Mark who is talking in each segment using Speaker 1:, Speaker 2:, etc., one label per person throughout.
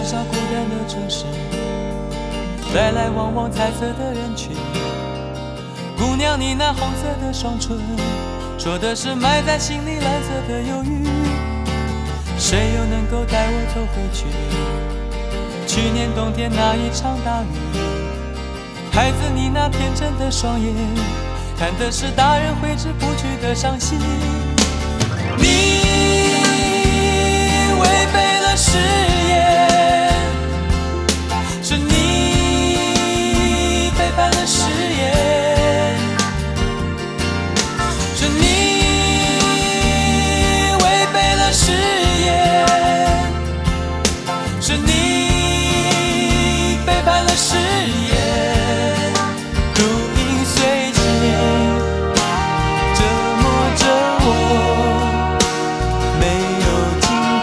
Speaker 1: 上孤单的城市，来来往往彩色的人群。姑娘，你那红色的双唇，说的是埋在心里蓝色的忧郁。谁又能够带我走回去？去年冬天那一场大雨，孩子，你那天真的双眼，看的是大人挥之不去的伤心。你违背了誓言，是你背叛了誓言，是你违背了誓言，是你背叛了誓言。如影随形，折磨着我，没有尽头。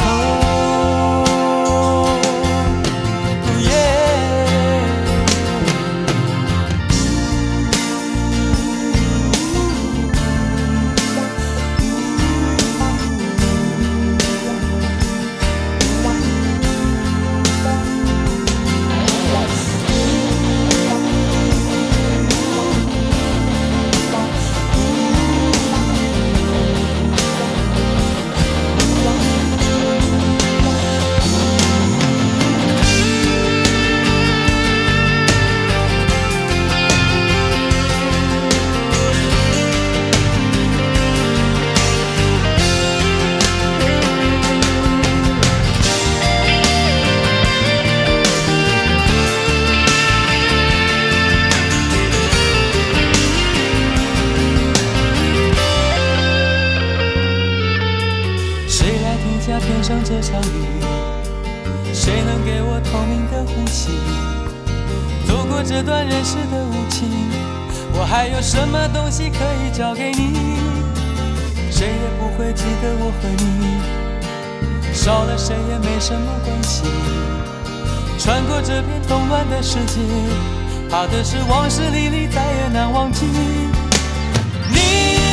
Speaker 1: 天上这场雨，谁能给我透明的呼吸？走过这段人世的无情，我还有什么东西可以交给你？谁也不会记得我和你，少了谁也没什么关系。穿过这片动乱的世界，怕的是往事历历再也难忘记。你